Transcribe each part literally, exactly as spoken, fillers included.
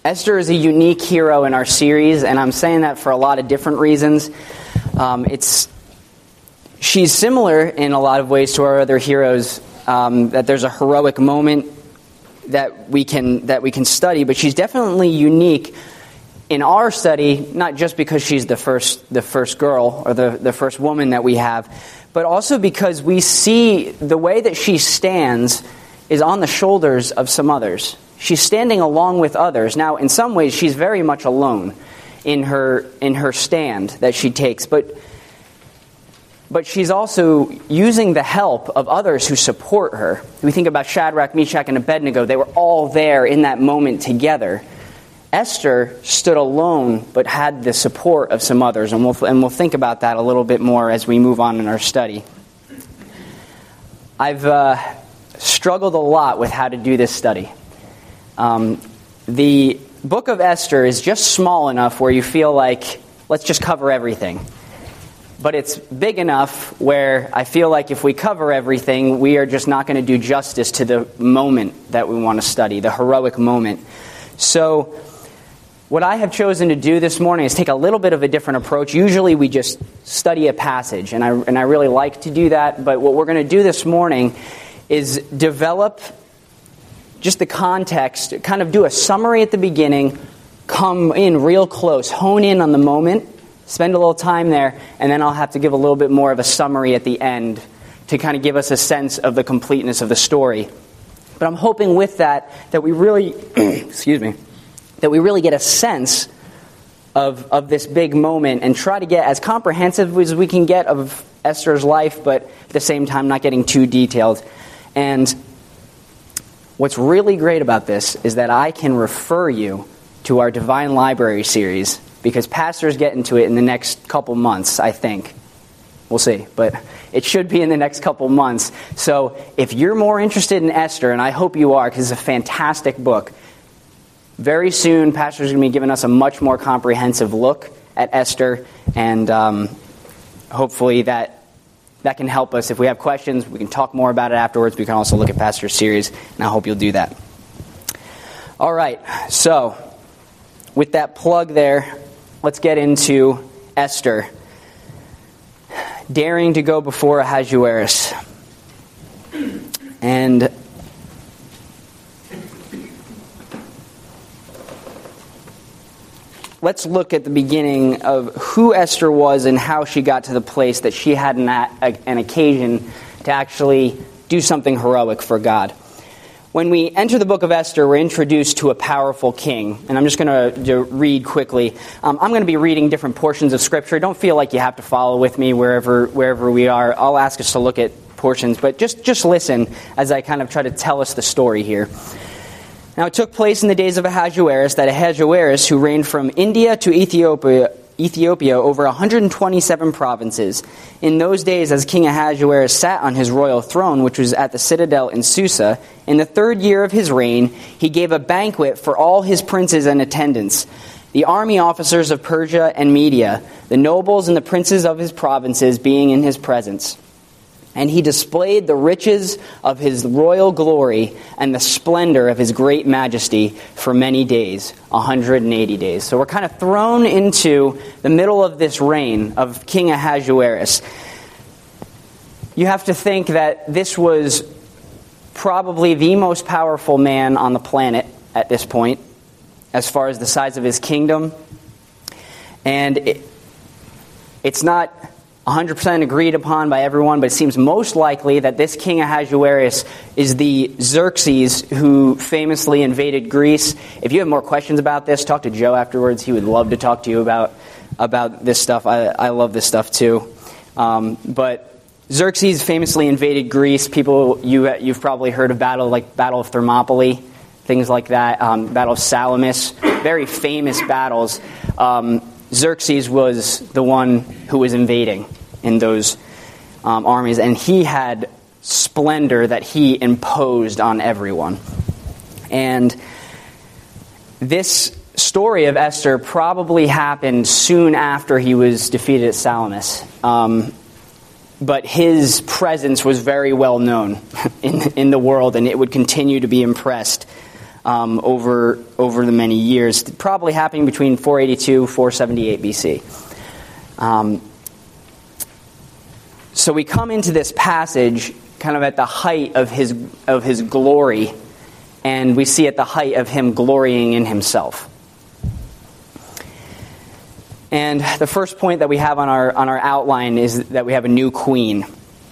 Esther is a unique hero in our series, and I'm saying that for a lot of different reasons. Um, it's she's similar in a lot of ways to our other heroes. Um, that there's a heroic moment that we can that we can study, but she's definitely unique in our study, not just because she's the first the first girl or the, the first woman that we have, but also because we see the way that she stands is on the shoulders of some others. She's standing along with others. Now, in some ways, she's very much alone in her in her stand that she takes, but but she's also using the help of others who support her. We think about Shadrach, Meshach, and Abednego. They were all there in that moment together. Esther stood alone, but had the support of some others, and we'll and we'll think about that a little bit more as we move on in our study. I've uh, struggled a lot with how to do this study. Um, the book of Esther is just small enough where you feel like, let's just cover everything. But it's big enough where I feel like if we cover everything, we are just not going to do justice to the moment that we want to study, the heroic moment. So what I have chosen to do this morning is take a little bit of a different approach. Usually we just study a passage, and I, and I really like to do that. But what we're going to do this morning is develop just the context, kind of do a summary at the beginning, come in real close, hone in on the moment, spend a little time there, and then I'll have to give a little bit more of a summary at the end to kind of give us a sense of the completeness of the story. But I'm hoping with that, that we really, excuse me, that we really get a sense of, of this big moment and try to get as comprehensive as we can get of Esther's life, but at the same time not getting too detailed. And what's really great about this is that I can refer you to our Divine Library series, because pastors get into it in the next couple months, I think. We'll see, but it should be in the next couple months. So if you're more interested in Esther, and I hope you are, because it's a fantastic book, very soon pastors are going to be giving us a much more comprehensive look at Esther, and um, hopefully that That can help us. If we have questions, we can talk more about it afterwards. We can also look at Pastor's series, and I hope you'll do that. All right, so with that plug there, let's get into Esther. Daring to go before Ahasuerus. And let's look at the beginning of who Esther was and how she got to the place that she had an, an occasion to actually do something heroic for God. When we enter the book of Esther, we're introduced to a powerful king. And I'm just going to read quickly. Um, I'm going to be reading different portions of Scripture. Don't feel like you have to follow with me wherever wherever we are. I'll ask us to look at portions, but just, just listen as I kind of try to tell us the story here. Now, it took place in the days of Ahasuerus that Ahasuerus, who reigned from India to Ethiopia, Ethiopia over one hundred twenty-seven provinces. In those days, as King Ahasuerus sat on his royal throne, which was at the citadel in Susa, in the third year of his reign, he gave a banquet for all his princes and attendants, the army officers of Persia and Media, the nobles and the princes of his provinces being in his presence. And he displayed the riches of his royal glory and the splendor of his great majesty for many days, one hundred eighty days. So we're kind of thrown into the middle of this reign of King Ahasuerus. You have to think that this was probably the most powerful man on the planet at this point, as far as the size of his kingdom. And it, it's not one hundred percent agreed upon by everyone, but it seems most likely that this King Ahasuerus is the Xerxes who famously invaded Greece. If you have more questions about this, talk to Joe afterwards. He would love to talk to you about about this stuff. I, I love this stuff too. Um, but Xerxes famously invaded Greece. People, you, you've probably heard of battle like Battle of Thermopylae, things like that. Um, Battle of Salamis, very famous battles. Um, Xerxes was the one who was invading in those um, armies, and he had splendor that he imposed on everyone. And this story of Esther probably happened soon after he was defeated at Salamis. Um, but his presence was very well known in, in the world, and it would continue to be impressed um, over over the many years, probably happening between four eighty-two, four seventy-eight B C. Um, so we come into this passage kind of at the height of his of his glory, and we see at the height of him glorying in himself. And the first point that we have on our on our outline is that we have a new queen.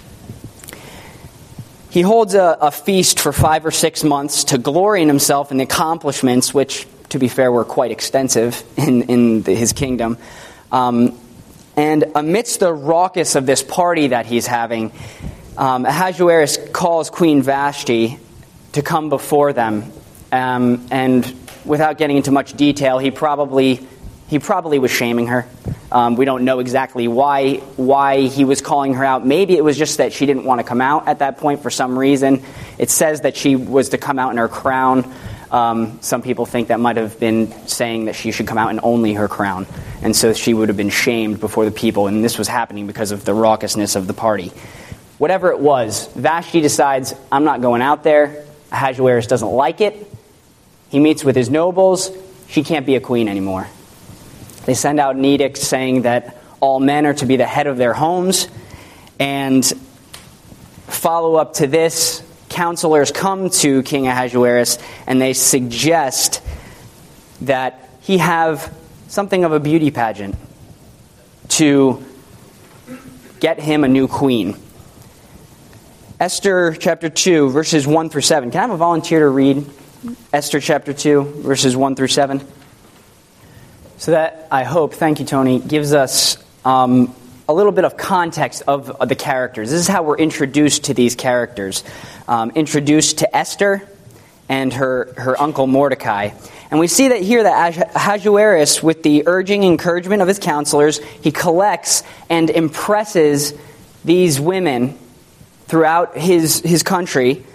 He holds a, a feast for five or six months to glory in himself and the accomplishments, which, to be fair, were quite extensive in, in the, his kingdom. Um, and amidst the raucous of this party that he's having, um, Ahasuerus calls Queen Vashti to come before them. Um, and without getting into much detail, he probably... He probably was shaming her. Um, we don't know exactly why why he was calling her out. Maybe it was just that she didn't want to come out at that point for some reason. It says that she was to come out in her crown. Um, some people think that might have been saying that she should come out in only her crown. And so she would have been shamed before the people. And this was happening because of the raucousness of the party. Whatever it was, Vashti decides, I'm not going out there. Ahasuerus doesn't like it. He meets with his nobles. She can't be a queen anymore. They send out an edict saying that all men are to be the head of their homes. And follow up to this, counselors come to King Ahasuerus and they suggest that he have something of a beauty pageant to get him a new queen. Esther chapter two, verses one through seven. Can I have a volunteer to read Esther chapter two, verses one through seven? So that, I hope, thank you, Tony, gives us um, a little bit of context of, of the characters. This is how we're introduced to these characters. Um, introduced to Esther and her, her uncle Mordecai. And we see that here that Ahasuerus, with the urging encouragement of his counselors, he collects and impresses these women throughout his, his country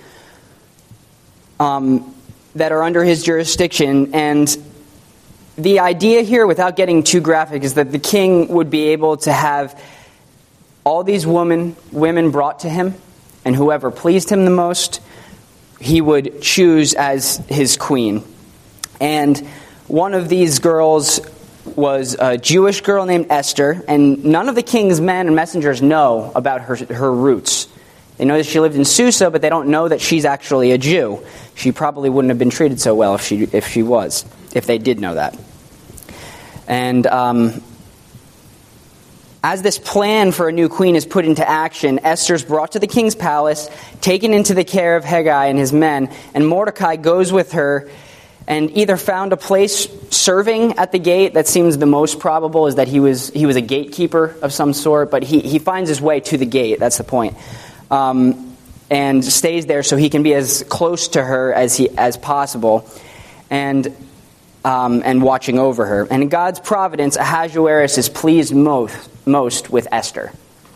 um, that are under his jurisdiction. And the idea here, without getting too graphic, is that the king would be able to have all these women, women brought to him, and whoever pleased him the most, he would choose as his queen. And one of these girls was a Jewish girl named Esther, and none of the king's men and messengers know about her, her roots. They know that she lived in Susa, but they don't know that she's actually a Jew. She probably wouldn't have been treated so well if she if she was, if they did know that. And um, as this plan for a new queen is put into action, Esther's brought to the king's palace, taken into the care of Hegai and his men, and Mordecai goes with her and either found a place serving at the gate. That seems the most probable, is that he was he was a gatekeeper of some sort, but he, he finds his way to the gate, that's the point, um, and stays there so he can be as close to her as he as possible. And Um, and watching over her. And in God's providence, Ahasuerus is pleased most, most with Esther.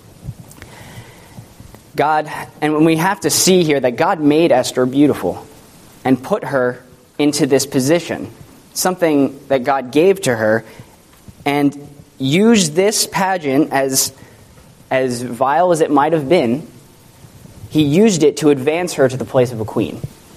God, and we have to see here that God made Esther beautiful and put her into this position, something that God gave to her, and used this pageant, as, as vile as it might have been, he used it to advance her to the place of a queen.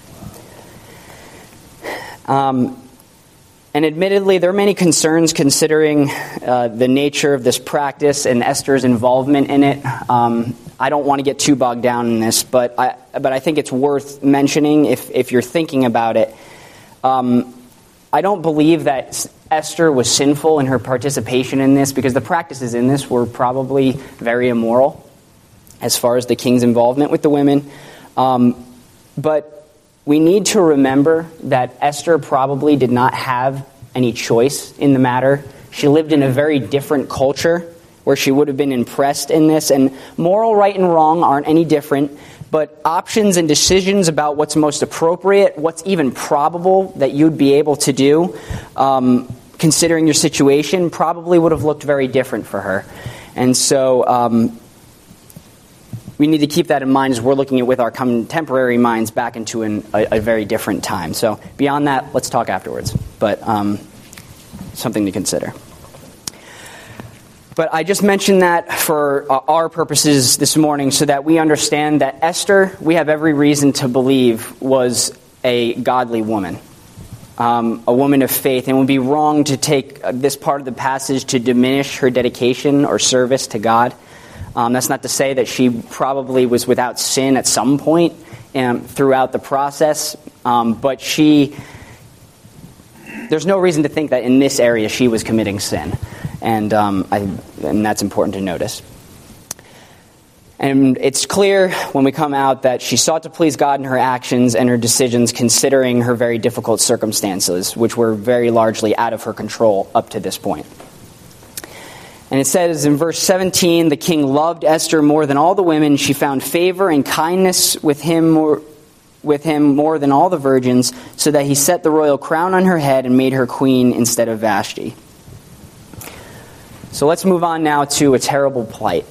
Um... And admittedly, there are many concerns considering uh, the nature of this practice and Esther's involvement in it. Um, I don't want to get too bogged down in this, but I, but I think it's worth mentioning if, if you're thinking about it. Um, I don't believe that Esther was sinful in her participation in this, because the practices in this were probably very immoral as far as the king's involvement with the women. Um, but we need to remember that Esther probably did not have any choice in the matter. She lived in a very different culture where she would have been impressed in this. And moral right and wrong aren't any different, but options and decisions about what's most appropriate, what's even probable that you'd be able to do, um, considering your situation, probably would have looked very different for her. And so Um, we need to keep that in mind as we're looking at with our contemporary minds back into an, a, a very different time. So beyond that, let's talk afterwards. But um, something to consider. But I just mentioned that for uh, our purposes this morning so that we understand that Esther, we have every reason to believe, was a godly woman. um, a woman of faith, and it would be wrong to take this part of the passage to diminish her dedication or service to God. Um, that's not to say that she probably was without sin at some point um, throughout the process, um, but she, there's no reason to think that in this area she was committing sin, and um, I, and that's important to notice. And it's clear when we come out that she sought to please God in her actions and her decisions, considering her very difficult circumstances, which were very largely out of her control up to this point. And it says in verse seventeen, the king loved Esther more than all the women. She found favor and kindness with him more, with him more than all the virgins, so that he set the royal crown on her head and made her queen instead of Vashti. So let's move on now to a terrible plight.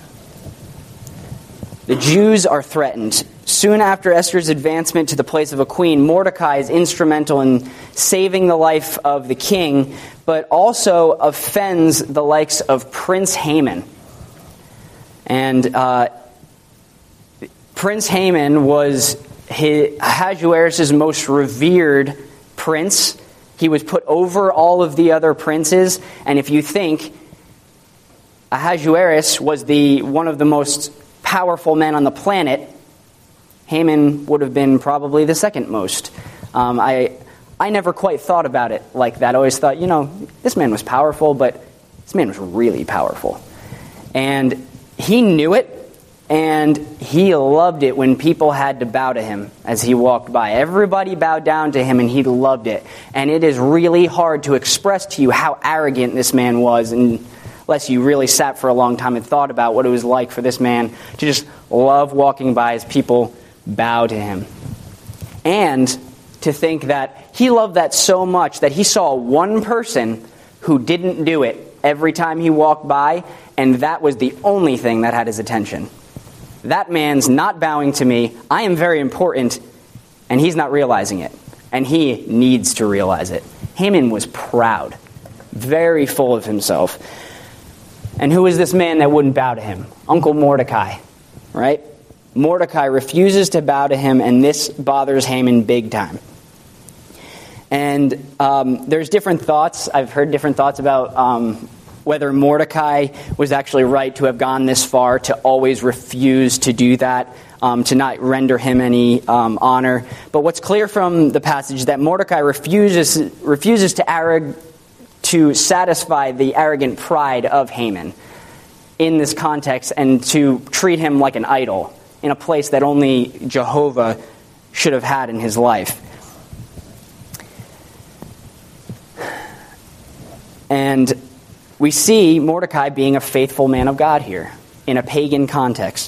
The Jews are threatened. Soon after Esther's advancement to the place of a queen, Mordecai is instrumental in saving the life of the king, but also offends the likes of Prince Haman. And uh, Prince Haman was Ahasuerus' most revered prince. He was put over all of the other princes, and if you think Ahasuerus was the one of the most powerful men on the planet, Haman would have been probably the second most. Um, I I never quite thought about it like that. I always thought, you know, this man was powerful, but this man was really powerful. And he knew it, and he loved it when people had to bow to him as he walked by. Everybody bowed down to him, and he loved it. And it is really hard to express to you how arrogant this man was, and unless you really sat for a long time and thought about what it was like for this man to just love walking by as people bow to him. And to think that he loved that so much that he saw one person who didn't do it every time he walked by, and that was the only thing that had his attention. That man's not bowing to me. I am very important, and he's not realizing it. And he needs to realize it. Haman was proud, very full of himself. And who is this man that wouldn't bow to him? Uncle Mordecai, right? Mordecai refuses to bow to him, and this bothers Haman big time. And um, there's different thoughts. I've heard different thoughts about um, whether Mordecai was actually right to have gone this far, to always refuse to do that, um, to not render him any um, honor. But what's clear from the passage is that Mordecai refuses refuses to arrogate to satisfy the arrogant pride of Haman in this context, and to treat him like an idol in a place that only Jehovah should have had in his life. And we see Mordecai being a faithful man of God here in a pagan context.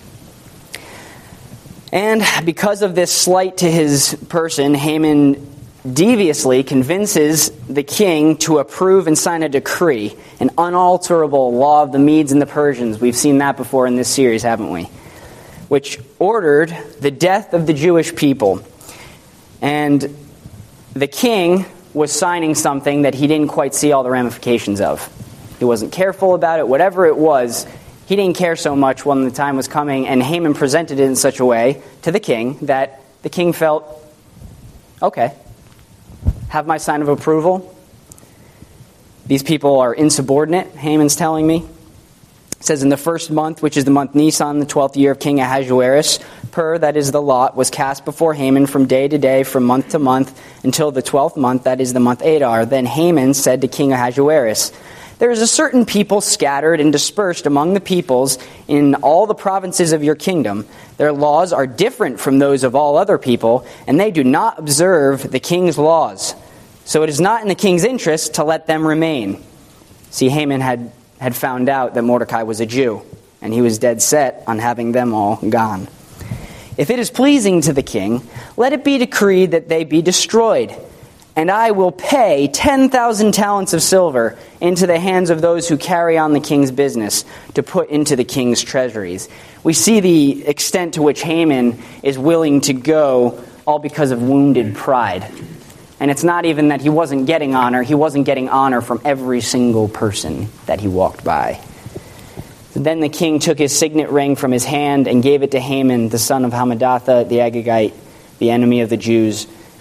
And because of this slight to his person, Haman deviously convinces the king to approve and sign a decree, an unalterable law of the Medes and the Persians. We've seen that before in this series, haven't we? Which ordered the death of the Jewish people. And the king was signing something that he didn't quite see all the ramifications of. He wasn't careful about it. Whatever it was, he didn't care so much when the time was coming, and Haman presented it in such a way to the king that the king felt, okay, have my sign of approval. These people are insubordinate, Haman's telling me. It says, in the first month, which is the month Nisan, the twelfth year of King Ahasuerus, Pur, that is the lot, was cast before Haman from day to day, from month to month, until the twelfth month, that is the month Adar. Then Haman said to King Ahasuerus, there is a certain people scattered and dispersed among the peoples in all the provinces of your kingdom. Their laws are different from those of all other people, and they do not observe the king's laws. So it is not in the king's interest to let them remain. See, Haman had, had found out that Mordecai was a Jew, and he was dead set on having them all gone. If it is pleasing to the king, let it be decreed that they be destroyed, and I will pay ten thousand talents of silver into the hands of those who carry on the king's business to put into the king's treasuries. We see the extent to which Haman is willing to go, all because of wounded pride. And it's not even that he wasn't getting honor. He wasn't getting honor from every single person that he walked by. Then the king took his signet ring from his hand and gave it to Haman, the son of Hammedatha, the Agagite, the enemy of the Jews.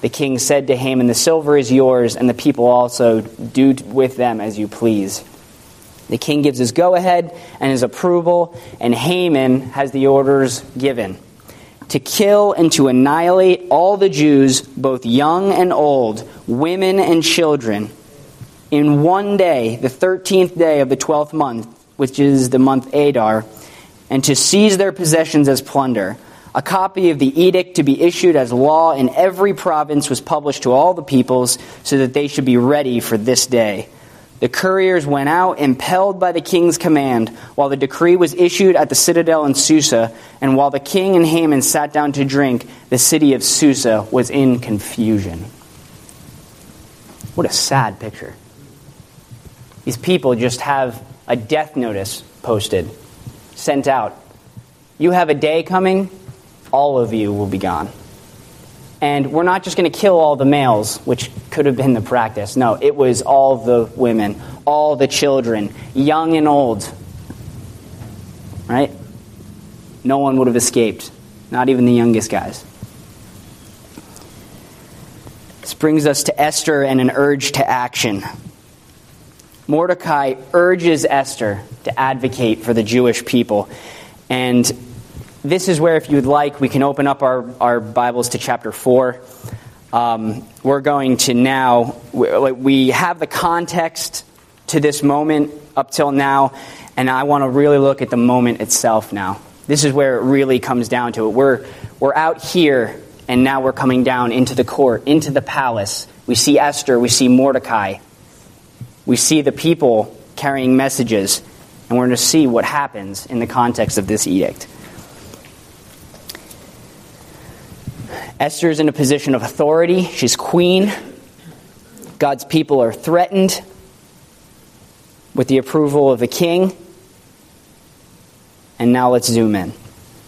The king said to Haman, "The silver is yours, and the people also. Do with them as you please." The king gives his go-ahead and his approval, and Haman has the orders given to kill and to annihilate all the Jews, both young and old, women and children, in one day, the thirteenth day of the twelfth month, which is the month Adar, and to seize their possessions as plunder. A copy of the edict to be issued as law in every province was published to all the peoples, so that they should be ready for this day. The couriers went out, impelled by the king's command, while the decree was issued at the citadel in Susa, and while the king and Haman sat down to drink, the city of Susa was in confusion. What a sad picture. These people just have a death notice posted, sent out. You have a day coming, all of you will be gone. And we're not just going to kill all the males, which could have been the practice. No, it was all the women, all the children, young and old. Right? No one would have escaped, not even the youngest guys. This brings us to Esther and an urge to action. Mordecai urges Esther to advocate for the Jewish people. And this is where, if you'd like, we can open up our, our Bibles to chapter four. Um, we're going to now, we, we have the context to this moment up till now, and I want to really look at the moment itself now. This is where it really comes down to it. We're, we're out here, and now we're coming down into the court, into the palace. We see Esther, we see Mordecai. We see the people carrying messages, and we're going to see what happens in the context of this edict. Esther is in a position of authority. She's queen. God's people are threatened with the approval of the king. And now let's zoom in.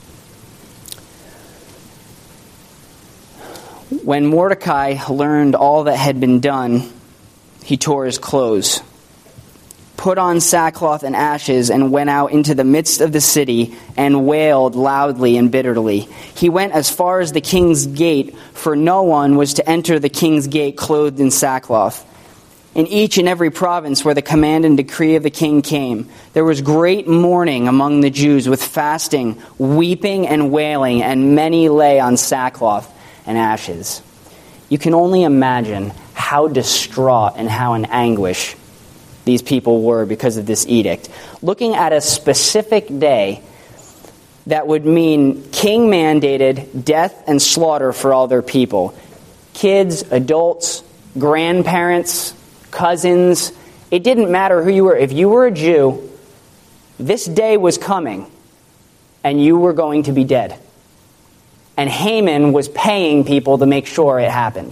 When Mordecai learned all that had been done, he tore his clothes, put on sackcloth and ashes, and went out into the midst of the city and wailed loudly and bitterly. He went as far as the king's gate, for no one was to enter the king's gate clothed in sackcloth. In each and every province where the command and decree of the king came, there was great mourning among the Jews, with fasting, weeping, and wailing, and many lay on sackcloth and ashes. You can only imagine how distraught and how in anguish these people were because of this edict. Looking at a specific day that would mean king-mandated death and slaughter for all their people. Kids, adults, grandparents, cousins. It didn't matter who you were. If you were a Jew, this day was coming, and you were going to be dead. And Haman was paying people to make sure it happened.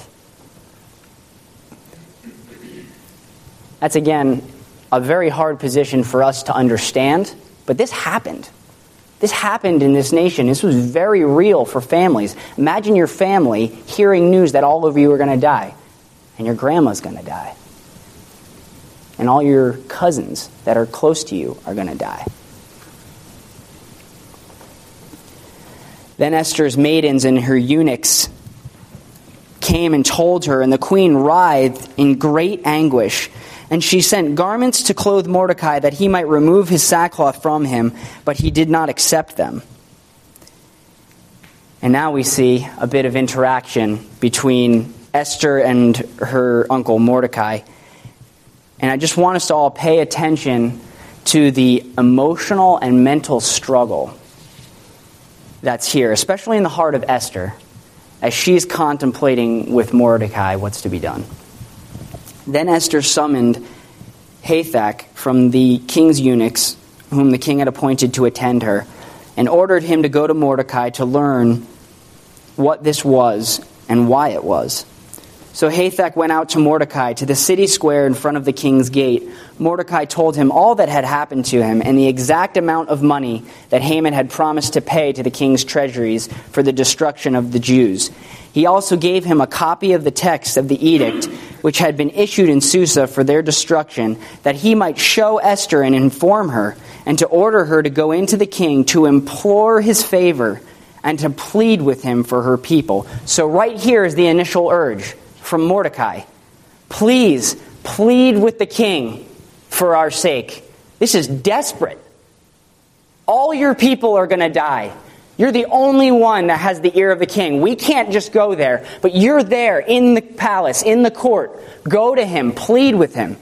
That's, again, a very hard position for us to understand, but this happened. This happened in this nation. This was very real for families. Imagine your family hearing news that all of you are going to die, and your grandma's going to die, and all your cousins that are close to you are going to die. Then Esther's maidens and her eunuchs came and told her, and the queen writhed in great anguish. And she sent garments to clothe Mordecai, that he might remove his sackcloth from him, but he did not accept them. And now we see a bit of interaction between Esther and her uncle Mordecai. And I just want us to all pay attention to the emotional and mental struggle that's here, especially in the heart of Esther, as she's contemplating with Mordecai what's to be done. Then Esther summoned Hathach from the king's eunuchs, whom the king had appointed to attend her, and ordered him to go to Mordecai to learn what this was and why it was. So Hathach went out to Mordecai to the city square in front of the king's gate. Mordecai told him all that had happened to him and the exact amount of money that Haman had promised to pay to the king's treasuries for the destruction of the Jews. He also gave him a copy of the text of the edict, which had been issued in Susa for their destruction, that he might show Esther and inform her, and to order her to go into the king to implore his favor and to plead with him for her people. So right here is the initial urge from Mordecai. Please, plead with the king for our sake. This is desperate. All your people are going to die. You're the only one that has the ear of the king. We can't just go there, but you're there in the palace, in the court. Go to him, plead with him.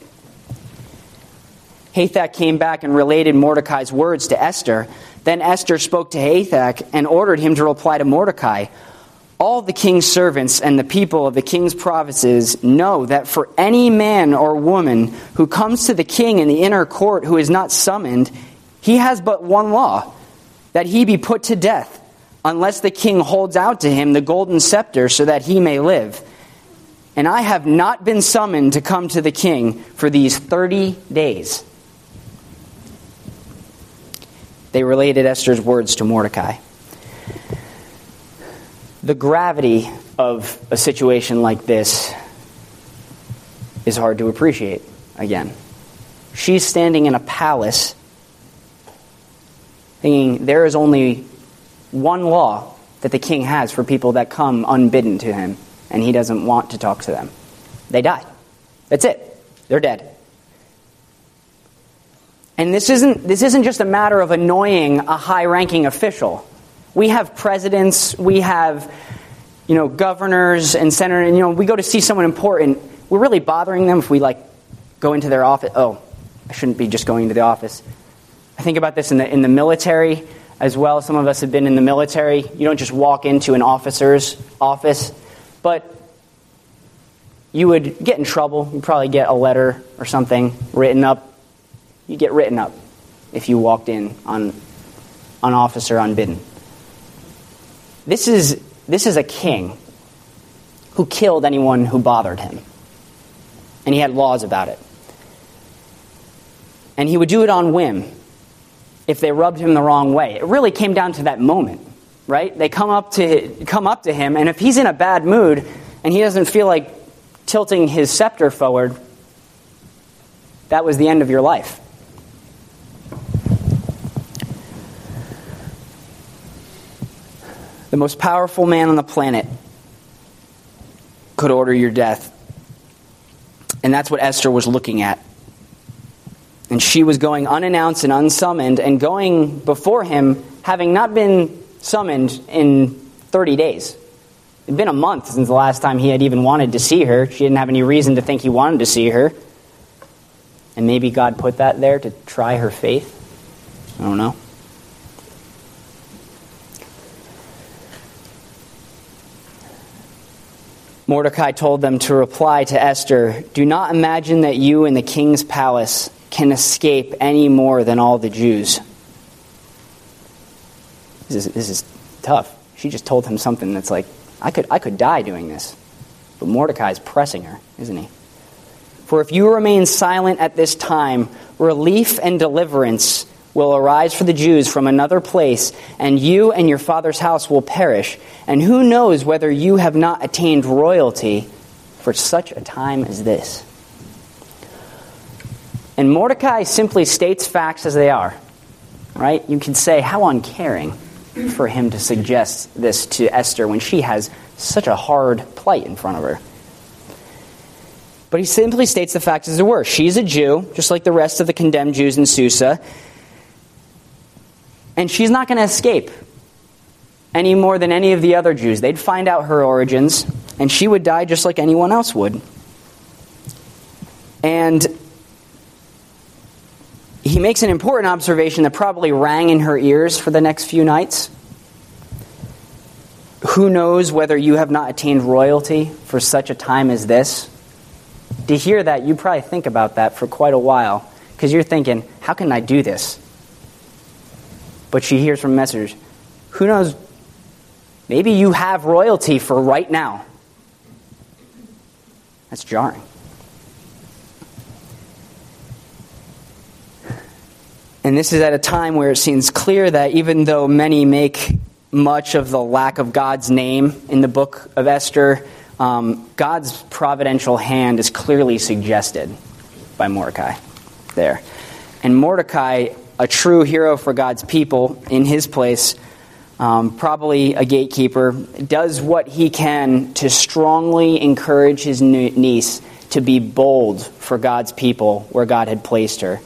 Hathach came back and related Mordecai's words to Esther. Then Esther spoke to Hathach and ordered him to reply to Mordecai. All the king's servants and the people of the king's provinces know that for any man or woman who comes to the king in the inner court who is not summoned, he has but one law, that he be put to death, unless the king holds out to him the golden scepter so that he may live. And I have not been summoned to come to the king for these thirty days. They related Esther's words to Mordecai. The gravity of a situation like this is hard to appreciate again. She's standing in a palace thinking there is only one law that the king has for people that come unbidden to him, and he doesn't want to talk to them. They die. That's it. They're dead. And this isn't this isn't just a matter of annoying a high-ranking official. We have presidents, we have, you know, governors and senators, and, you know, we go to see someone important. We're really bothering them if we, like, go into their office. Oh, I shouldn't be just going to the office. I think about this in the in the military as well. Some of us have been in the military. You don't just walk into an officer's office, but you would get in trouble. You'd probably get a letter or something written up. You get written up if you walked in on an officer unbidden. This is this is a king who killed anyone who bothered him. And he had laws about it. And he would do it on whim if they rubbed him the wrong way. It really came down to that moment, right? They come up to come up to him, and if he's in a bad mood and he doesn't feel like tilting his scepter forward, that was the end of your life. The most powerful man on the planet could order your death. And that's what Esther was looking at. And she was going unannounced and unsummoned, and going before him, having not been summoned in thirty days. It had been a month since the last time he had even wanted to see her. She didn't have any reason to think he wanted to see her. And maybe God put that there to try her faith. I don't know. Mordecai told them to reply to Esther, "Do not imagine that you in the king's palace can escape any more than all the Jews." This is, this is tough. She just told him something that's like, I could, I could die doing this. But Mordecai's pressing her, isn't he? "For if you remain silent at this time, relief and deliverance will arise for the Jews from another place, and you and your father's house will perish. And who knows whether you have not attained royalty for such a time as this?" And Mordecai simply states facts as they are, right? You could say, how uncaring for him to suggest this to Esther when she has such a hard plight in front of her. But he simply states the facts as they were. She's a Jew, just like the rest of the condemned Jews in Susa. And she's not going to escape any more than any of the other Jews. They'd find out her origins, and she would die just like anyone else would. And he makes an important observation that probably rang in her ears for the next few nights. Who knows whether you have not attained royalty for such a time as this? To hear that, you probably think about that for quite a while, because you're thinking, how can I do this? But she hears from messengers, who knows, maybe you have royalty for right now. That's jarring. And this is at a time where it seems clear that even though many make much of the lack of God's name in the book of Esther, um, God's providential hand is clearly suggested by Mordecai there. And Mordecai, a true hero for God's people in his place, um, probably a gatekeeper, does what he can to strongly encourage his niece to be bold for God's people where God had placed her.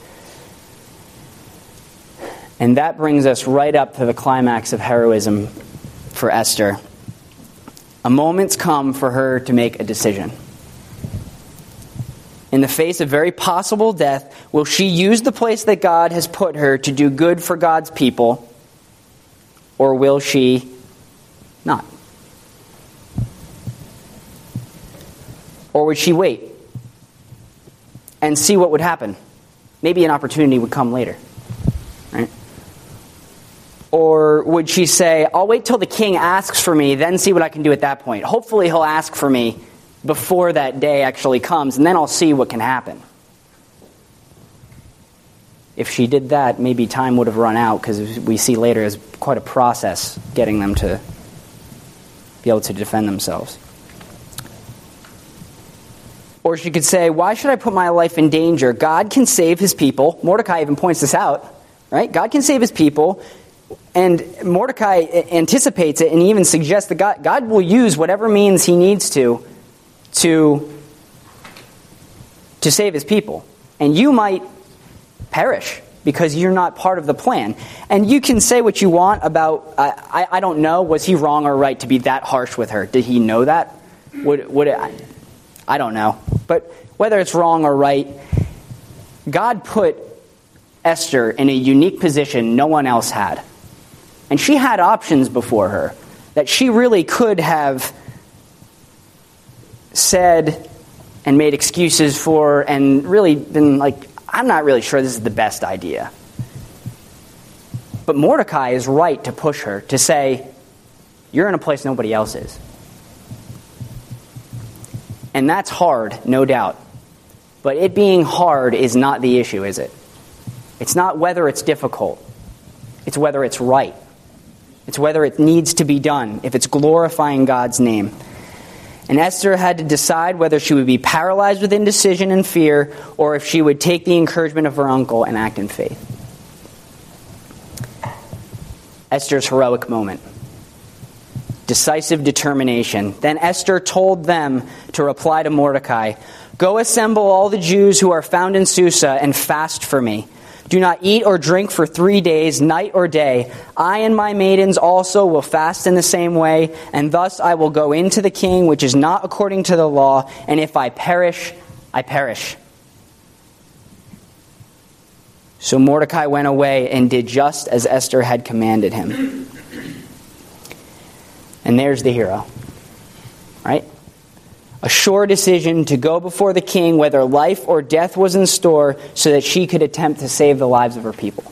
And that brings us right up to the climax of heroism for Esther. A moment's come for her to make a decision. In the face of very possible death, will she use the place that God has put her to do good for God's people, or will she not? Or would she wait and see what would happen? Maybe an opportunity would come later, right? Or would she say, I'll wait till the king asks for me, then see what I can do at that point. Hopefully he'll ask for me before that day actually comes, and then I'll see what can happen. If she did that, maybe time would have run out, because we see later it's quite a process getting them to be able to defend themselves. Or she could say, why should I put my life in danger? God can save his people. Mordecai even points this out, right? God can save his people. And Mordecai anticipates it and even suggests that God, God will use whatever means he needs to, to, to save his people. And you might perish because you're not part of the plan. And you can say what you want about, I, I, I don't know, was he wrong or right to be that harsh with her? Did he know that? Would, would it, I don't know. But whether it's wrong or right, God put Esther in a unique position no one else had. And she had options before her that she really could have said and made excuses for and really been like, I'm not really sure this is the best idea. But Mordecai is right to push her to say, you're in a place nobody else is. And that's hard, no doubt. But it being hard is not the issue, is it? It's not whether it's difficult. It's whether it's right. It's whether it needs to be done, if it's glorifying God's name. And Esther had to decide whether she would be paralyzed with indecision and fear, or if she would take the encouragement of her uncle and act in faith. Esther's heroic moment. Decisive determination. Then Esther told them to reply to Mordecai, go assemble all the Jews who are found in Susa and fast for me. Do not eat or drink for three days, night or day. I and my maidens also will fast in the same way, and thus I will go into the king, which is not according to the law, and if I perish, I perish. So Mordecai went away and did just as Esther had commanded him. And there's the hero, right? A sure decision to go before the king, whether life or death was in store, so that she could attempt to save the lives of her people.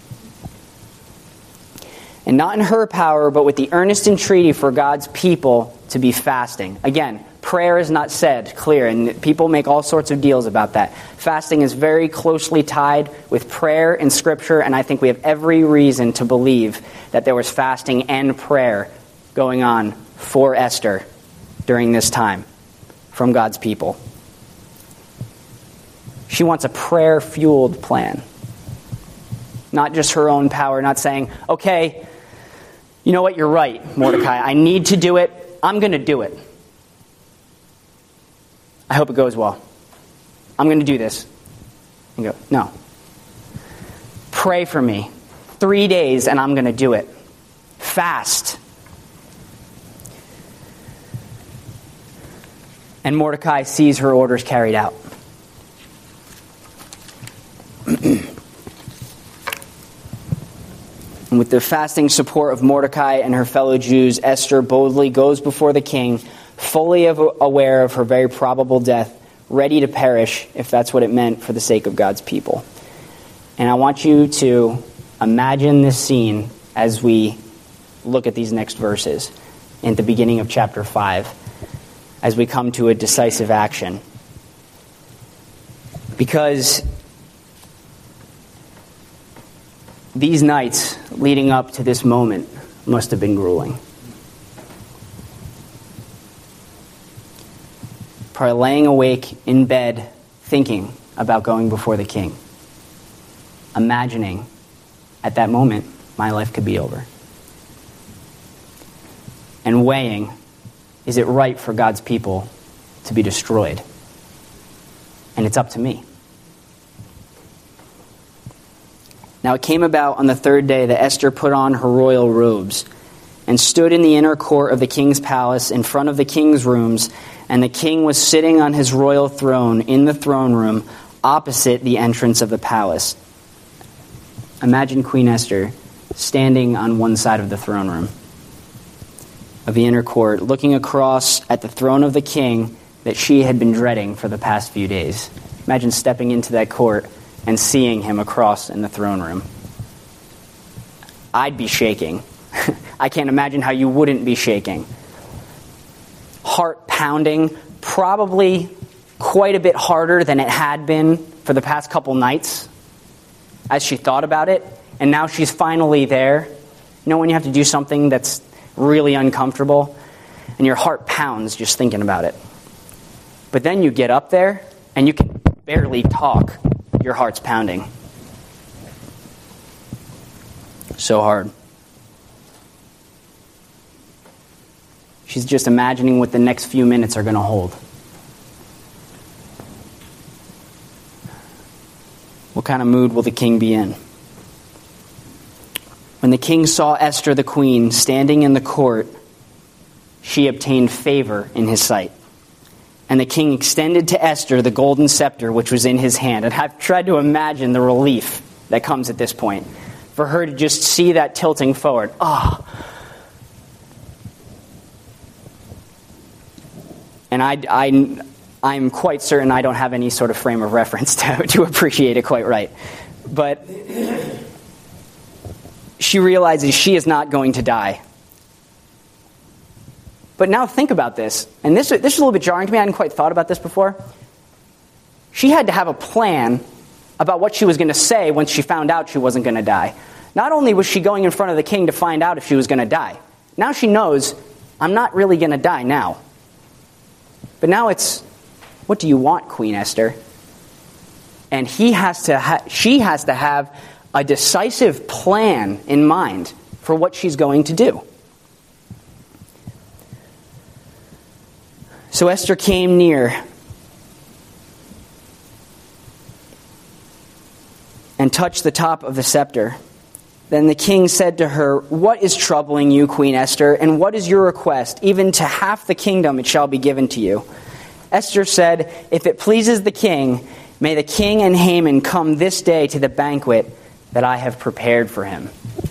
And not in her power, but with the earnest entreaty for God's people to be fasting. Again, prayer is not said clear, and people make all sorts of deals about that. Fasting is very closely tied with prayer in Scripture, and I think we have every reason to believe that there was fasting and prayer going on for Esther during this time from God's people. She wants a prayer-fueled plan. Not just her own power, not saying, okay, you know what, you're right, Mordecai. I need to do it. I'm going to do it. I hope it goes well. I'm going to do this. And go, no. Pray for me. Three days and I'm going to do it. Fast. And Mordecai sees her orders carried out. And with the fasting support of Mordecai and her fellow Jews, Esther boldly goes before the king, fully aware of her very probable death, ready to perish if that's what it meant for the sake of God's people. And I want you to imagine this scene as we look at these next verses in the beginning of chapter five, as we come to a decisive action. Because these nights leading up to this moment must have been grueling. Probably laying awake in bed thinking about going before the king. Imagining at that moment my life could be over. and weighing, is it right for God's people to be destroyed? And it's up to me. Now it came about on the third day that Esther put on her royal robes and stood in the inner court of the king's palace in front of the king's rooms, and the king was sitting on his royal throne in the throne room opposite the entrance of the palace. Imagine Queen Esther standing on one side of the throne room of the inner court, looking across at the throne of the king that she had been dreading for the past few days. Imagine stepping into that court and seeing him across in the throne room. I'd be shaking. I can't imagine how you wouldn't be shaking. Heart pounding, probably quite a bit harder than it had been for the past couple nights as she thought about it. And now she's finally there. You know when you have to do something that's really uncomfortable and your heart pounds just thinking about it. But then you get up there and you can barely talk. Your heart's pounding. So hard. She's just imagining what the next few minutes are going to hold. What kind of mood will the king be in? When the king saw Esther the queen standing in the court, she obtained favor in his sight. And the king extended to Esther the golden scepter which was in his hand. And I've tried to imagine the relief that comes at this point. For her to just see that tilting forward. Ah. Oh. And I, I, I'm quite certain I don't have any sort of frame of reference to, to appreciate it quite right. But she realizes she is not going to die. But now think about this, and this, this is a little bit jarring to me. I hadn't quite thought about this before. She had to have a plan about what she was going to say once she found out she wasn't going to die. Not only was she going in front of the king to find out if she was going to die, now she knows, I'm not really going to die now. But now it's, what do you want, Queen Esther? And he has to ha- she has to have a decisive plan in mind for what she's going to do. So Esther came near and touched the top of the scepter. Then the king said to her, "What is troubling you, Queen Esther, and what is your request? Even to half the kingdom it shall be given to you." Esther said, "If it pleases the king, may the king and Haman come this day to the banquet that I have prepared for him."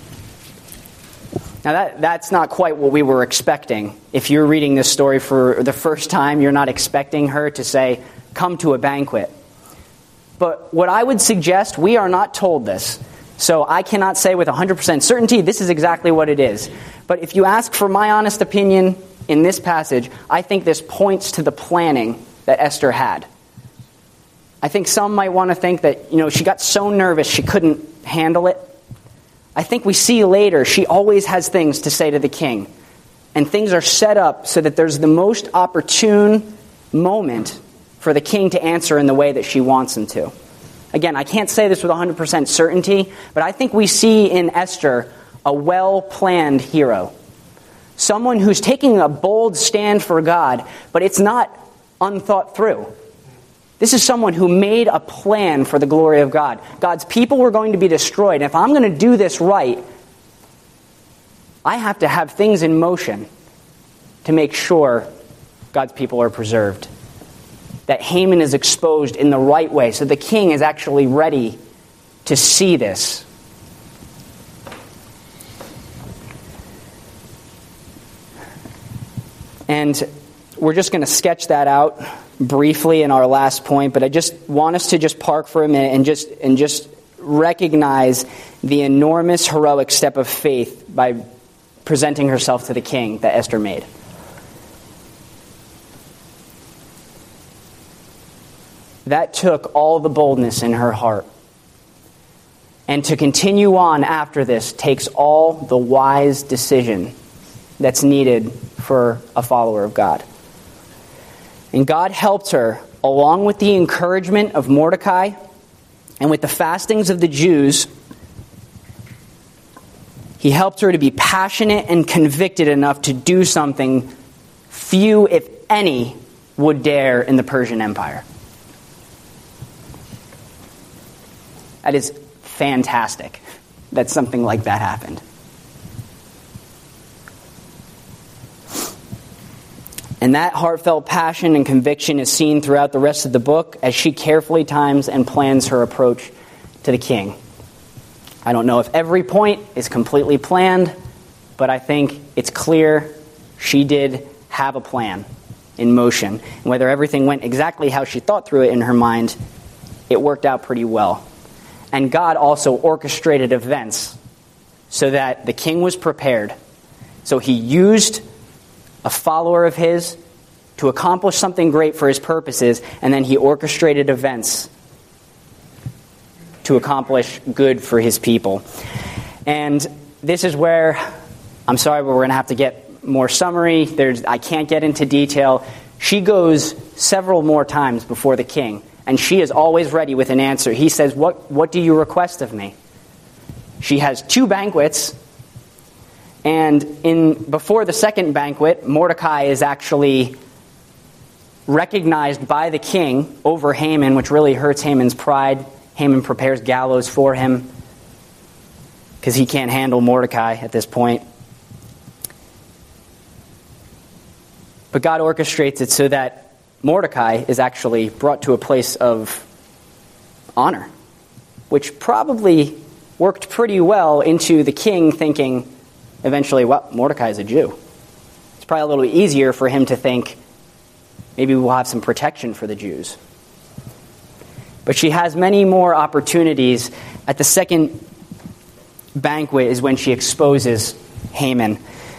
Now that that's not quite what we were expecting. If you're reading this story for the first time, you're not expecting her to say, "Come to a banquet." But what I would suggest, we are not told this. So I cannot say with one hundred percent certainty this is exactly what it is. But if you ask for my honest opinion in this passage, I think this points to the planning that Esther had. I think some might want to think that, you know, she got so nervous she couldn't handle it. I think we see later she always has things to say to the king. And things are set up so that there's the most opportune moment for the king to answer in the way that she wants him to. Again, I can't say this with one hundred percent certainty, but I think we see in Esther a well-planned hero. Someone who's taking a bold stand for God, but it's not unthought through. This is someone who made a plan for the glory of God. God's people were going to be destroyed. And if I'm going to do this right, I have to have things in motion to make sure God's people are preserved. That Haman is exposed in the right way, so the king is actually ready to see this. And we're just going to sketch that out briefly in our last point, but I just want us to just park for a minute and just and just recognize the enormous heroic step of faith by presenting herself to the king that Esther made. That took all the boldness in her heart. And to continue on after this takes all the wise decision that's needed for a follower of God. And God helped her, along with the encouragement of Mordecai and with the fastings of the Jews, He helped her to be passionate and convicted enough to do something few, if any, would dare in the Persian Empire. That is fantastic that something like that happened. And that heartfelt passion and conviction is seen throughout the rest of the book as she carefully times and plans her approach to the king. I don't know if every point is completely planned, but I think it's clear she did have a plan in motion. And whether everything went exactly how she thought through it in her mind, it worked out pretty well. And God also orchestrated events so that the king was prepared. So he used a follower of his to accomplish something great for his purposes, and then he orchestrated events to accomplish good for his people. And this is where, I'm sorry, but we're going to have to get more summary. There's, I can't get into detail. She goes several more times before the king, and she is always ready with an answer. He says, what, what do you request of me? She has two banquets. And in before the second banquet, Mordecai is actually recognized by the king over Haman, which really hurts Haman's pride. Haman prepares gallows for him because he can't handle Mordecai at this point. But God orchestrates it so that Mordecai is actually brought to a place of honor, which probably worked pretty well into the king thinking, eventually, well, Mordecai is a Jew. It's probably a little easier for him to think, maybe we'll have some protection for the Jews. But she has many more opportunities. At the second banquet is when she exposes Haman.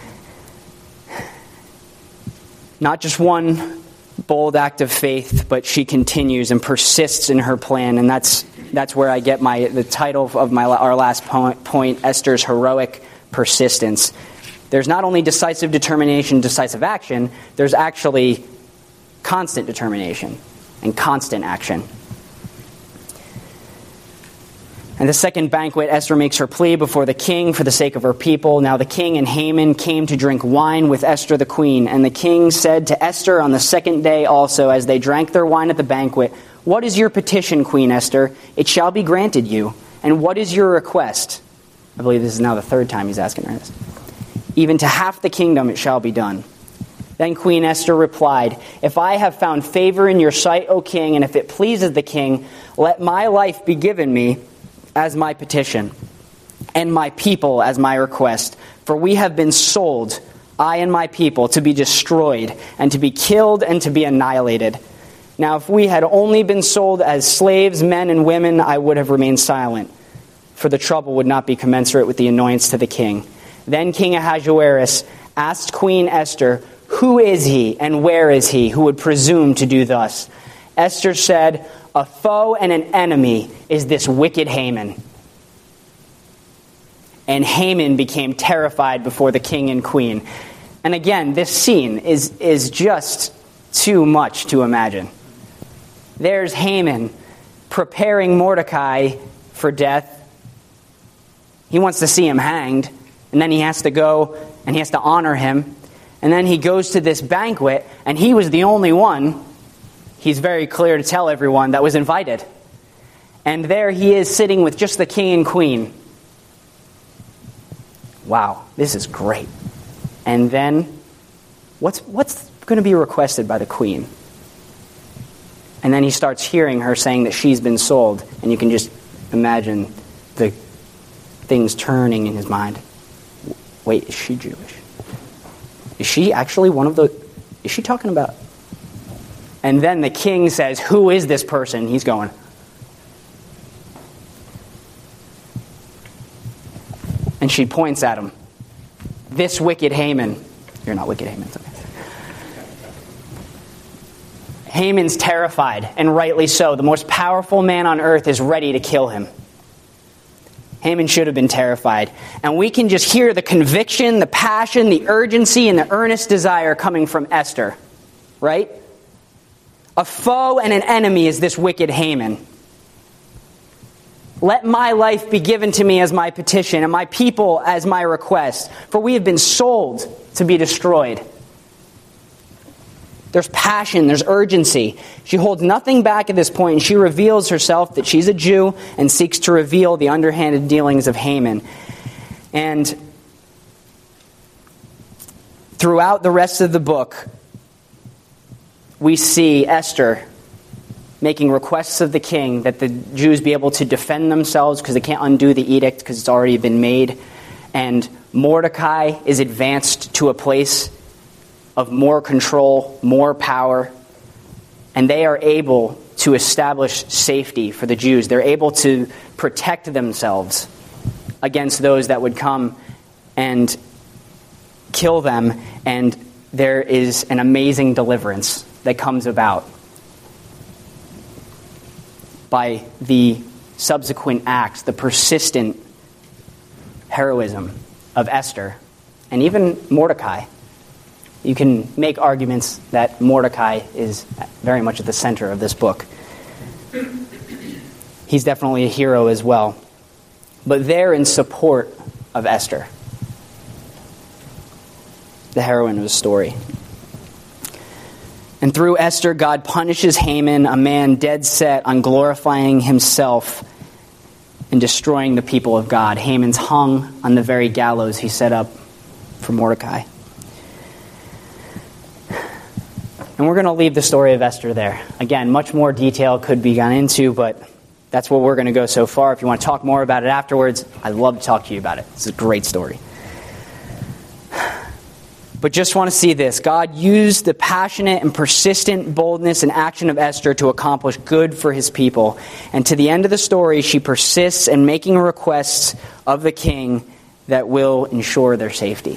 Not just one bold act of faith, but she continues and persists in her plan. And that's that's where I get my the title of my our last point, point Esther's heroic persistence. There's not only decisive determination, decisive action, there's actually constant determination and constant action. And the second banquet, Esther makes her plea before the king for the sake of her people. Now the king and Haman came to drink wine with Esther the queen. And the king said to Esther on the second day also, as they drank their wine at the banquet, "What is your petition, Queen Esther? It shall be granted you. And what is your request?" I believe this is now the third time he's asking her this. "Even to half the kingdom it shall be done." Then Queen Esther replied, "If I have found favor in your sight, O king, and if it pleases the king, let my life be given me as my petition, and my people as my request. For we have been sold, I and my people, to be destroyed, and to be killed, and to be annihilated. Now if we had only been sold as slaves, men and women, I would have remained silent, for the trouble would not be commensurate with the annoyance to the king." Then King Ahasuerus asked Queen Esther, "Who is he, and where is he, who would presume to do thus?" Esther said, "A foe and an enemy is this wicked Haman." And Haman became terrified before the king and queen. And again, this scene is, is just too much to imagine. There's Haman preparing Mordecai for death. He wants to see him hanged, and then he has to go and he has to honor him. And then he goes to this banquet, and he was the only one, he's very clear to tell everyone, that was invited. And there he is sitting with just the king and queen. Wow, this is great. And then, what's what's going to be requested by the queen? And then he starts hearing her saying that she's been sold. And you can just imagine the things turning in his mind. Wait, is she Jewish? Is she actually one of the... Is she talking about... And then the king says, "Who is this person?" He's going... And she points at him. "This wicked Haman." You're not wicked Haman. It's okay. Haman's terrified, and rightly so. The most powerful man on earth is ready to kill him. Haman should have been terrified. And we can just hear the conviction, the passion, the urgency, and the earnest desire coming from Esther. Right? A foe and an enemy is this wicked Haman. Let my life be given to me as my petition, and my people as my request, for we have been sold to be destroyed. There's passion, there's urgency. She holds nothing back at this point, and she reveals herself that she's a Jew and seeks to reveal the underhanded dealings of Haman. And throughout the rest of the book, we see Esther making requests of the king that the Jews be able to defend themselves because they can't undo the edict because it's already been made. And Mordecai is advanced to a place of more control, more power, and they are able to establish safety for the Jews. They're able to protect themselves against those that would come and kill them, and there is an amazing deliverance that comes about by the subsequent acts, the persistent heroism of Esther and even Mordecai. You can make arguments that Mordecai is very much at the center of this book. He's definitely a hero as well. But they're in support of Esther, the heroine of the story. And through Esther, God punishes Haman, a man dead set on glorifying himself and destroying the people of God. Haman's hung on the very gallows he set up for Mordecai. And we're going to leave the story of Esther there. Again, much more detail could be gone into, but that's where we're going to go so far. If you want to talk more about it afterwards, I'd love to talk to you about it. It's a great story. But just want to see this. God used the passionate and persistent boldness and action of Esther to accomplish good for his people. And to the end of the story, she persists in making requests of the king that will ensure their safety.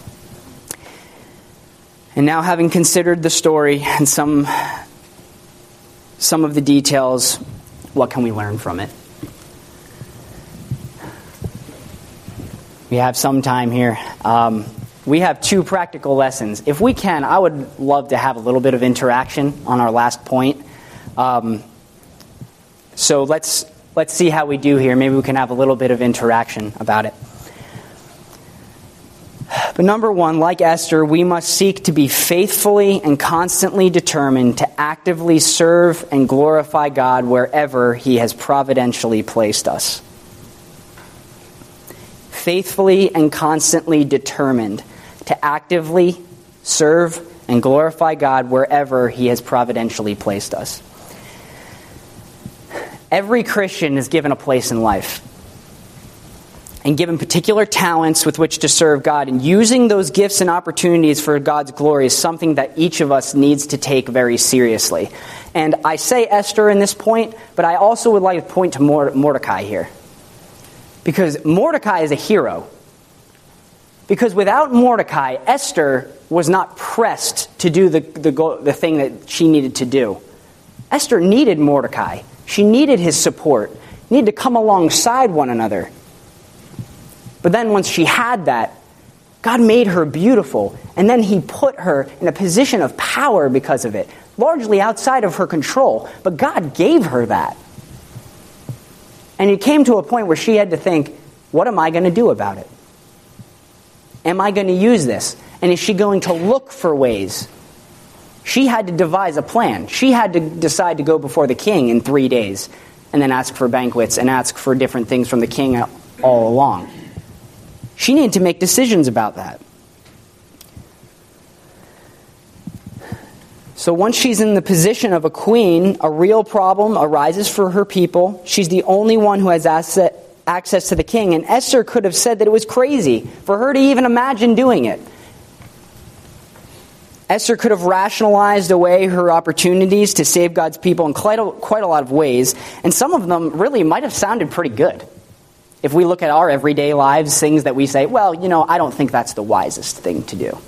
And now, having considered the story and some, some of the details, what can we learn from it? We have some time here. Um, we have two practical lessons. If we can, I would love to have a little bit of interaction on our last point. Um, so let's let's see how we do here. Maybe we can have a little bit of interaction about it. But number one, like Esther, we must seek to be faithfully and constantly determined to actively serve and glorify God wherever he has providentially placed us. Faithfully and constantly determined to actively serve and glorify God wherever he has providentially placed us. Every Christian is given a place in life and given particular talents with which to serve God. And using those gifts and opportunities for God's glory is something that each of us needs to take very seriously. And I say Esther in this point, but I also would like to point to Mordecai here. Because Mordecai is a hero. Because without Mordecai, Esther was not pressed to do the, the, the thing that she needed to do. Esther needed Mordecai. She needed his support. Needed to come alongside one another. But then once she had that, God made her beautiful, and then he put her in a position of power because of it, largely outside of her control. But God gave her that. And it came to a point where she had to think, what am I going to do about it? Am I going to use this? And is she going to look for ways? She had to devise a plan. She had to decide to go before the king in three days and then ask for banquets and ask for different things from the king all along. She needed to make decisions about that. So once she's in the position of a queen, a real problem arises for her people. She's the only one who has asset, access to the king. And Esther could have said that it was crazy for her to even imagine doing it. Esther could have rationalized away her opportunities to save God's people in quite a, quite a lot of ways. And some of them really might have sounded pretty good. If we look at our everyday lives, things that we say, well, you know, I don't think that's the wisest thing to do.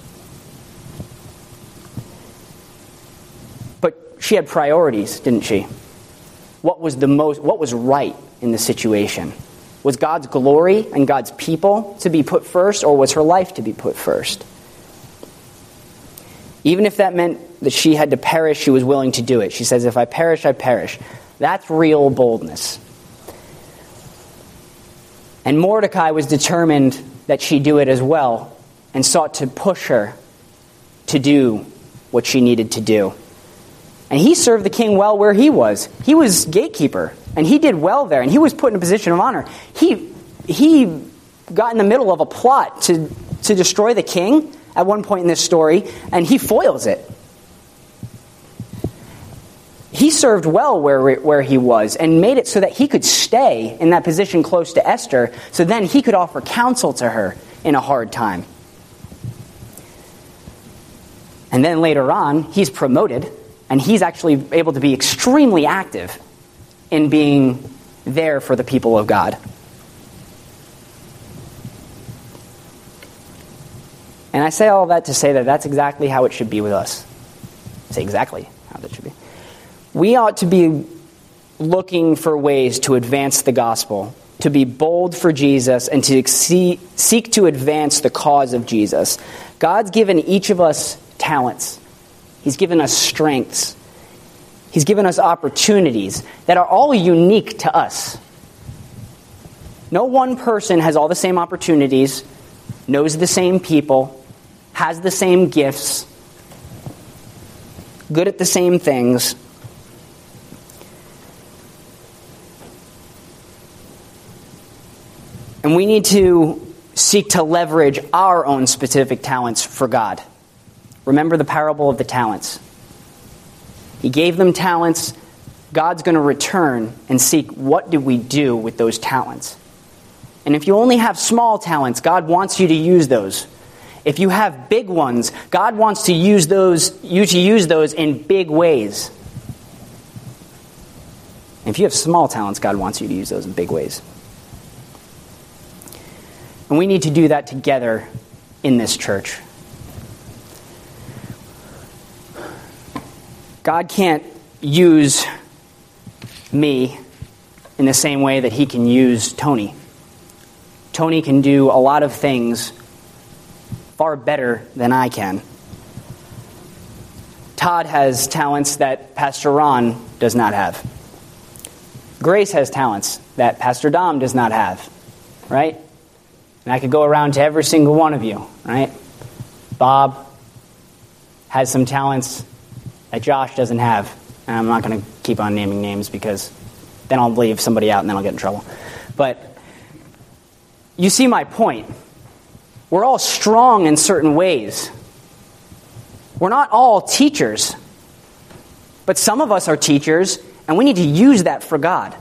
But she had priorities, didn't she? What was the most, what was right in the situation? Was God's glory and God's people to be put first, or was her life to be put first? Even if that meant that she had to perish, she was willing to do it. She says, if I perish, I perish. That's real boldness. And Mordecai was determined that she do it as well and sought to push her to do what she needed to do. And he served the king well where he was. He was gatekeeper, and he did well there, and he was put in a position of honor. He he got in the middle of a plot to, to destroy the king at one point in this story, and he foils it. He served well where, where he was and made it so that he could stay in that position close to Esther, so then he could offer counsel to her in a hard time. And then later on, he's promoted, and he's actually able to be extremely active in being there for the people of God. And I say all that to say that that's exactly how it should be with us. I say exactly how that should be. We ought to be looking for ways to advance the gospel, to be bold for Jesus, and to seek to advance the cause of Jesus. God's given each of us talents. He's given us strengths. He's given us opportunities that are all unique to us. No one person has all the same opportunities, knows the same people, has the same gifts, good at the same things. And we need to seek to leverage our own specific talents for God. Remember the parable of the talents. He gave them talents. God's going to return and seek, what did we do with those talents? And if you only have small talents, God wants you to use those. If you have big ones, God wants to use those, you to use those in big ways. And if you have small talents, God wants you to use those in big ways. And we need to do that together in this church. God can't use me in the same way that he can use Tony. Tony can do a lot of things far better than I can. Todd has talents that Pastor Ron does not have. Grace has talents that Pastor Dom does not have, right? And I could go around to every single one of you, right? Bob has some talents that Josh doesn't have. And I'm not going to keep on naming names because then I'll leave somebody out and then I'll get in trouble. But you see my point. We're all strong in certain ways. We're not all teachers. But some of us are teachers, and we need to use that for God.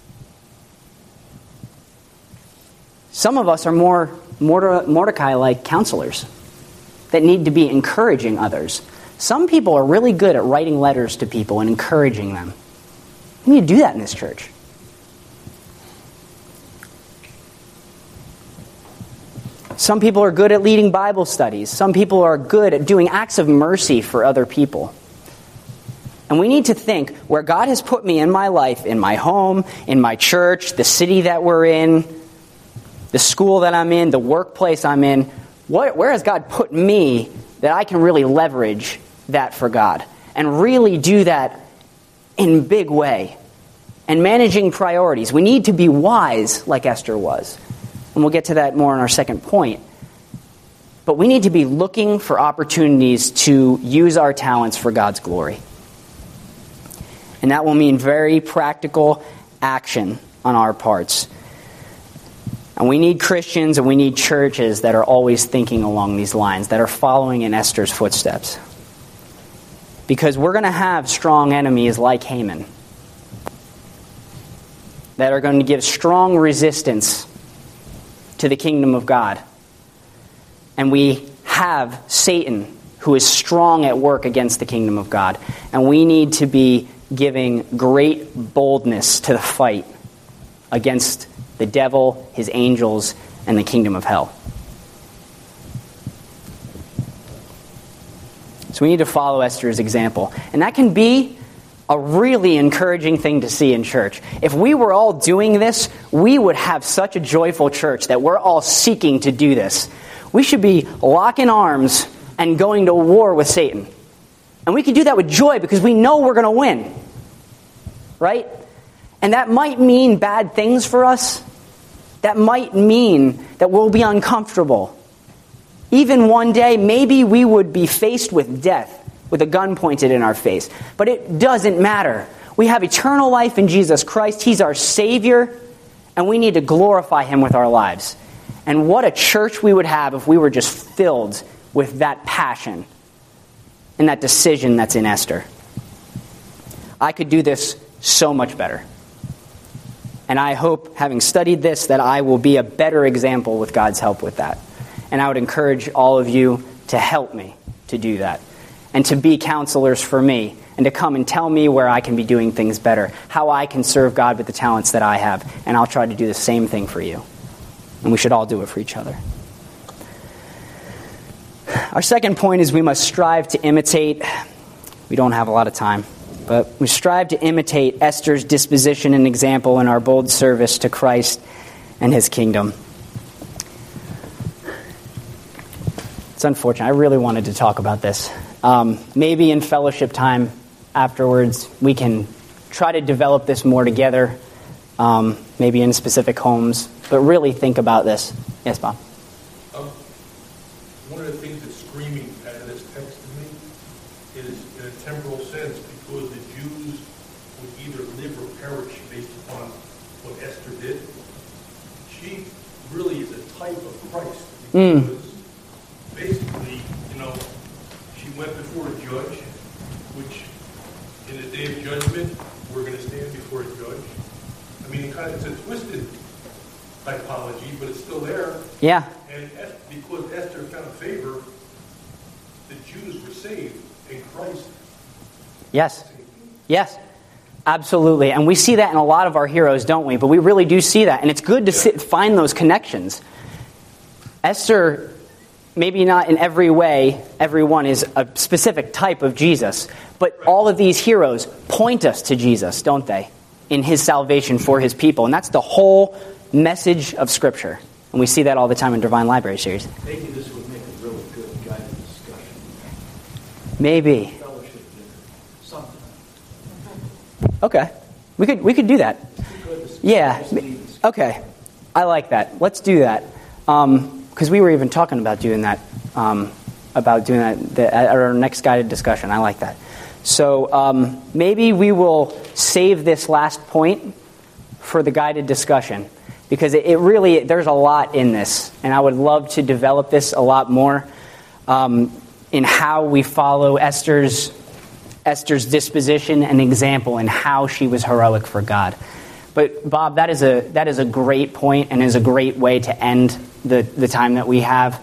Some of us are more Mordecai-like counselors that need to be encouraging others. Some people are really good at writing letters to people and encouraging them. We need to do that in this church. Some people are good at leading Bible studies. Some people are good at doing acts of mercy for other people. And we need to think, where God has put me in my life, in my home, in my church, the city that we're in, the school that I'm in, the workplace I'm in, what, where has God put me that I can really leverage that for God and really do that in a big way? And managing priorities. We need to be wise like Esther was. And we'll get to that more in our second point. But we need to be looking for opportunities to use our talents for God's glory. And that will mean very practical action on our parts. And we need Christians and we need churches that are always thinking along these lines, that are following in Esther's footsteps. Because we're going to have strong enemies like Haman that are going to give strong resistance to the kingdom of God. And we have Satan, who is strong at work against the kingdom of God. And we need to be giving great boldness to the fight against the devil, his angels, and the kingdom of hell. So we need to follow Esther's example. And that can be a really encouraging thing to see in church. If we were all doing this, we would have such a joyful church that we're all seeking to do this. We should be locking arms and going to war with Satan. And we can do that with joy because we know we're going to win. Right? And that might mean bad things for us, That might mean that we'll be uncomfortable. Even one day, maybe we would be faced with death, with a gun pointed in our face. But it doesn't matter. We have eternal life in Jesus Christ. He's our Savior, and we need to glorify Him with our lives. And what a church we would have if we were just filled with that passion and that decision that's in Esther. I could do this so much better. And I hope, having studied this, that I will be a better example with God's help with that. And I would encourage all of you to help me to do that. And to be counselors for me. And to come and tell me where I can be doing things better. How I can serve God with the talents that I have. And I'll try to do the same thing for you. And we should all do it for each other. Our second point is we must strive to imitate. We don't have a lot of time. But we strive to imitate Esther's disposition and example in our bold service to Christ and His kingdom. It's unfortunate. I really wanted to talk about this. Um, maybe in fellowship time afterwards, we can try to develop this more together, um, maybe in specific homes, but really think about this. Yes, Bob? Um, one of the things that's screaming out of this text to me is, in a temporal sense, because the Jews would either live or perish based upon what Esther did. She really is a type of Christ. Because mm. basically, you know, she went before a judge, which in the day of judgment, we're going to stand before a judge. I mean, it kind of, it's a twisted typology, but it's still there. Yeah. And because Esther found favor, the Jews were saved in Christ. Yes. Yes. Absolutely. And we see that in a lot of our heroes, don't we? But we really do see that. And it's good to yeah. sit, find those connections. Esther, maybe not in every way, everyone is a specific type of Jesus. But right. all of these heroes point us to Jesus, don't they? In His salvation for His people. And that's the whole message of Scripture. And we see that all the time in Divine Library series. Maybe this would make a really good guided discussion. Maybe. Fellowship dinner. Something. Okay. We could we could do that. Yeah. Okay. I like that. Let's do that. Um, because we were even talking about doing that. Um, about doing that the, at our next guided discussion. I like that. So um, maybe we will save this last point for the guided discussion. Because it, it really, there's a lot in this. And I would love to develop this a lot more um, in how we follow Esther's Esther's disposition and example and how she was heroic for God. But Bob, that is a that is a great point and is a great way to end the, the time that we have.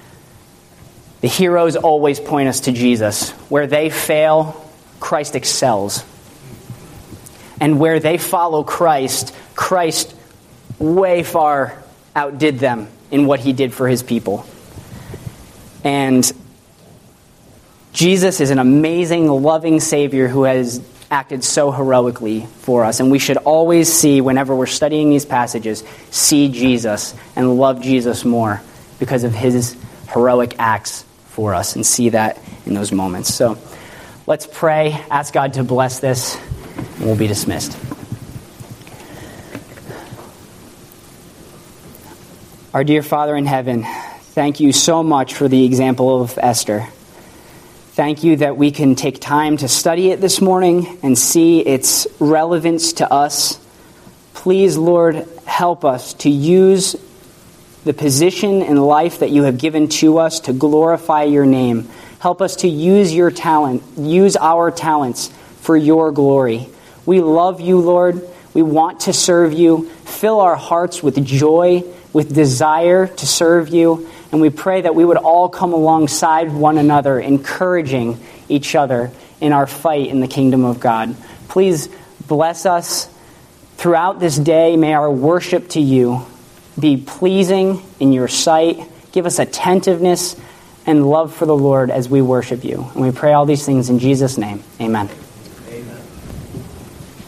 The heroes always point us to Jesus. Where they fail, Christ excels. And where they follow Christ, Christ way far outdid them in what He did for His people. And Jesus is an amazing, loving Savior who has acted so heroically for us. And we should always see, whenever we're studying these passages, see Jesus and love Jesus more because of His heroic acts for us, and see that in those moments. So let's pray, ask God to bless this, and we'll be dismissed. Our dear Father in heaven, thank you so much for the example of Esther. Thank you that we can take time to study it this morning and see its relevance to us. Please, Lord, help us to use the position in life that you have given to us to glorify your name. Help us to use your talent, use our talents for your glory. We love you, Lord. We want to serve you. Fill our hearts with joy, with desire to serve you. And we pray that we would all come alongside one another, encouraging each other in our fight in the kingdom of God. Please bless us throughout this day. May our worship to you be pleasing in your sight. Give us attentiveness and love for the Lord as we worship you. And we pray all these things in Jesus' name. Amen.